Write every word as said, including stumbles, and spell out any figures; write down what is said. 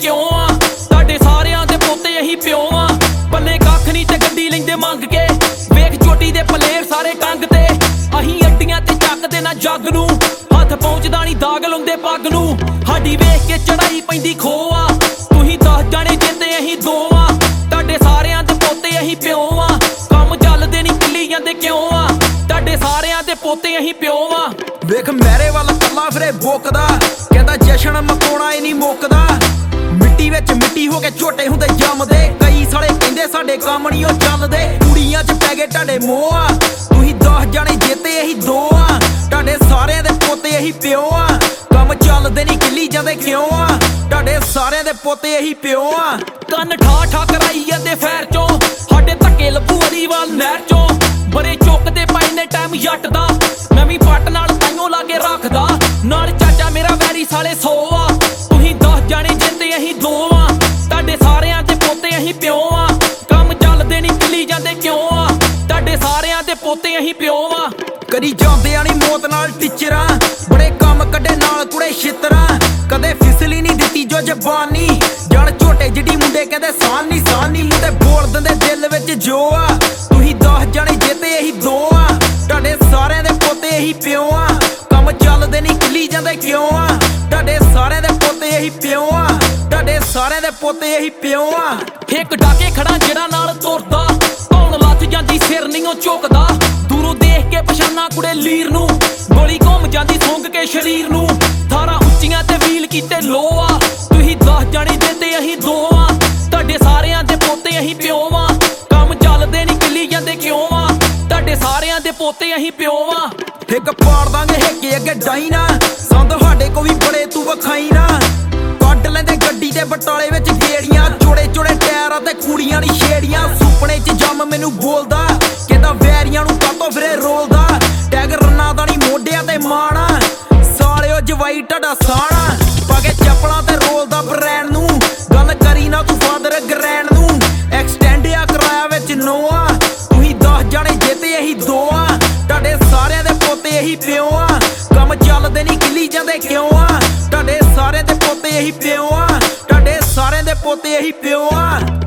ਕਿਉਂ ਆ ਤੁਹਾਡੇ ਸਾਰਿਆਂ ਦੇ ਪੋਤੇ ਇਹੀ ਪਿਓ ਆ ਪੱਲੇ ਕੱਖ ਨਹੀਂ ਤੇ ਗੱਡੀ ਲੈਂਦੇ ਮੰਗ ਕੇ ਵੇਖ ਚੋਟੀ ਦੇ ਪਲੇਰ ਸਾਰੇ ਟੰਗ ਤੇ ਅਹੀਂ ਅੱਡੀਆਂ ਤੇ ਚੱਕਦੇ ਨਾ ਜੱਗ ਨੂੰ ਹੱਥ ਪਹੁੰਚਦਾ ਨਹੀਂ ਦਾਗ ਲਾਉਂਦੇ ਪੱਗ ਨੂੰ ਸਾਡੀ ਵੇਖ ਕੇ ਚੜਾਈ ਪੈਂਦੀ ਖੋ ਆ ਤੁਸੀਂ ਦਸ ਜਾਣੇ ਜਿੱਤੇ ਅਸੀਂ ਦੋ ਆ ਤੁਹਾਡੇ ਸਾਰਿਆਂ ਦੇ ਪੋਤੇ ਇਹੀ ਪਿਓ ਆ ਕੰਮ ਚੱਲਦੇ ਨਹੀਂ ਕਿੱਲੀ ਜਾਂਦੇ ਕਿਉਂ ਆ ਤੁਹਾਡੇ ਸਾਰਿਆਂ ਦੇ ਪੋਤੇ ਇਹੀ ਪਿਓ ਆ ਵੇਖ ਮੇਰੇ ਵੱਲ ਕੱਲਾ ਫਿਰੇ ਬੋਕਦਾ ਕਹਿੰਦਾ ਜਸ਼ਨ ਮਕਾਉਣਾ ਹੀ ਨਹੀਂ ਮੁੱਕਦਾ ਮਿੱਟੀ ਵਿੱਚ ਮਿੱਟੀ ਹੋ ਕੇ ਝੋਟੇ ਹੁੰਦੇ ਜੰਮਦੇ ਕਈ ਸਾਲੇ ਕਹਿੰਦੇ ਸਾਡੇ ਕੰਮ ਨਹੀਂ ਉਹ ਚੱਲਦੇ ਕੁੜੀਆਂ 'ਚ ਪੈ ਗਏ ਤੁਹਾਡੇ ਮੋਹ ਆ ਤੁਸੀਂ ਦਸ ਜਾਣੇ ਜਿੱਤੇ ਇਹੀ ਦੋ ਆ ਤੁਹਾਡੇ ਸਾਰਿਆਂ ਦੇ ਪੋਤੇ ਇਹੀ ਪਿਓ ਆ ਕੰਮ ਚੱਲਦੇ ਨਹੀਂ ਕਿੱਲੀ ਜਾਂਦੇ ਕਿਉਂ ਆ ਤੁਹਾਡੇ ਸਾਰਿਆਂ ਦੇ ਪੋਤੇ ਇਹੀ ਪਿਓ ਆ ਕੰਨ ਠਾ ਠਾ ਕਰਾਈ ਜਾਂਦੇ ਫੈਰ ਚੋਂ ਸਾਡੇ ਧੱਕੇ ਲੱਭੂ ਅਲੀਵਾਲ ਨਹਿਰ ਚੋਂ ਬੜੇ ਚੁੱਕਦੇ ਪਏ ਨੇ ਟਾਈਮ ਜੱਟ ਦਾ ਮੈਂ ਵੀ ਪੱਟ ਨਾਲ ਤਾਈਓ ਲਾ ਕੇ ਰੱਖਦਾ ਨਾਲ ਚਾਚਾ ਮੇਰਾ ਵੈਰੀ ਸਾਲੇ ਸੌ ਆ ਤੁਸੀਂ ਦਸ ਜਾਣੇ ਜਿੱਤੇ ਅਸੀਂ ਦੋ ਆ ਤੁਹਾਡੇ ਸਾਰਿਆਂ ਦੇ ਪੋਤੇ ਅਸੀਂ ਪਿਓ ਆ ਕੰਮ ਚੱਲਦੇ ਨਹੀਂ ਕਿੱਲੀ ਜਾਂਦੇ ਕਿਉਂ ਆ ਤੁਹਾਡੇ ਸਾਰਿਆਂ ਦੇ ਪੋਤੇ ਅਸੀਂ ਪਿਓ ਆ ਕਦੀ ਜਾਂਦਿਆਂ ਨੀ ਮੌਤ ਨਾਲ ਟੀਚਰਾਂ ਬੜੇ ਕੰਮ ਕੱਢੇ ਨਾਲ ਕੁੜੇ ਛਿੱਤਰਾਂ ਕਦੇ ਫਿਸਲੀ ਨਹੀਂ ਦਿੱਤੀ ਜੋ ਜ਼ਬਾਨੀ ਜੜ ਝੋਟੇ ਜਿੱਡੀ ਮੁੰਡੇ ਕਹਿੰਦੇ ਸਾਨ ਨਹੀਂ ਸਾਨ ਨਹੀਂ ਮੁੰਡੇ ਬੋਲ ਦਿੰਦੇ ਦਿਲ ਵਿੱਚ ਜੋ ਆ ਤੁਸੀਂ ਦਸ ਜਾਣੇ ਜਿੱਤੇ ਇਹੀ ਦੋ ਆ ਤੁਹਾਡੇ ਸਾਰਿਆਂ ਦੇ ਪੋਤੇ ਇਹੀ ਪਿਓ ਆ ਕੰਮ ਚੱਲਦੇ ਨਹੀਂ ਕਿੱਲੀ ਜਾਂਦੇ ਕਿਉਂ ਆ ਤੁਹਾਡੇ ਸਾਰਿਆਂ ਦੇ ਪੋਤੇ ਇਹੀ ਪਿਓ ਆ ਤੁਹਾਡੇ ਸਾਰਿਆਂ ਦੇ ਪੋਤੇ ਇਹੀ ਪਿਓ ਆ ਇੱਕ ਡਾਕੇ ਖੜਾ ਜਿਹੜਾ ਨਾਲ ਤੁਰਦਾ ਕੌਣ ਲੱਥ ਜਾਂਦੀ ਸਿਰ ਨਹੀਂ ਉਹ ਝੁਕਦਾ ਦੂਰੋਂ ਦੇਖ ਕੇ ਪਛਾਣਾ ਕੁੜੇ ਲੀਰ ਨੂੰ ਗੋਲੀ ਘੁੰਮ ਜਾਂਦੀ ਸੁੰਘ ਕੇ ਸ਼ਰੀਰ ਨੂੰ ਥਾਰਾਂ ਉੱਚੀਆਂ ਤੇ ਵੀਲ ਕੀਤੇ ਲੋ ਆ ਤੁਸੀਂ ਦਸ ਜਾਣੇ ਜਿੱਤੇ ਅਸੀਂ ਦੋ ਆ ਤੁਹਾਡੇ ਸਾਰਿਆਂ ਦੇ ਪੋਤੇ ਅਸੀਂ ਪਿਓ ਆ ਕੰਮ ਚੱਲਦੇ ਨਹੀਂ ਕਿੱਲੀ ਜਾਂਦੇ ਕਿਉਂ ਆ ਤੁਹਾਡੇ ਸਾਰਿਆਂ ਦੇ ਪੋਤੇ ਅਸੀਂ ਪਿਓ ਆ ਇੱਕ ਪਾੜ ਦਾਂਗੇ ਹੇਕੇ ਅੱਗੇ ਡਾਈ ਨਾ ਸੰਦ ਸਾਡੇ ਕੋ ਵੀ ਬੜੇ ਤੂੰ ਵਖਾਈ ਨਾ ਕੱਢ ਲੈਂਦੇ ਗੱਡੀ ਦੇ ਬਟਾਲੇ ਵਿੱਚ ਗੇੜੀਆਂ ਚੋੜੇ ਚੋੜੇ ਟਾਇਰਾਂ ਤੇ ਕੁੜੀਆਂ ਨੀ ਛੇੜੀਆਂ ਸੁਪਨੇ 'ਚ ਜੰਮ ਮੈਨੂੰ ਬੋਲਦਾ ਕਹਿੰਦਾ ਵੈਰੀਆਂ ਨੂੰ ਕਾਤੋਂ ਫਿਰੇ ਰੋਲਦਾ ਟੈਗ ਰੰਨਾ ਦਾ ਨੀ ਮੋਢਿਆਂ ਤੇ ਮਾਣਾ ਸਾਲਿਓ ਜਵਾਈ ਟਾਡਾ ਸਾਣਾ ਪਾ ਕੇ ਚੱਪਲਾਂ ਤੇ ਰੋਲਦਾ ਬਰੈਂਡ ਨੂੰ ਗੱਲ ਕਰੀ ਨਾ ਤੂੰ ਫਾਦਰ ਗ੍ਰੈਂਡ ਨੂੰ ਐਕਸਟੈਂਡ ਆ ਕਰਾਇਆ ਵਿੱਚ ਨੋਆ ਤੁਸੀਂ ਦਸ ਜਾਣੇ ਜਿੱਤੇ ਇਹੀ ਦੋ ਆ ਤੁਹਾਡੇ ਸਾਰਿਆਂ ਦੇ ਪੋਤੇ ਇਹੀ ਪਿਓ ਆ ਕੰਮ ਚੱਲਦੇ ਨਹੀਂ ਕਿੱਲੀ ਜਾਂਦੇ ਕਿਉਂ ਆ ਤੁਹਾਡੇ ਸਾਰਿਆਂ ਦੇ ਪੋਤੇ ਇਹੀ ਪਿਓ ਆ ਤੁਹਾਡੇ ਸਾਰਿਆਂ ਦੇ ਪੋਤੇ ਇਹੀ ਪਿਓ ਆ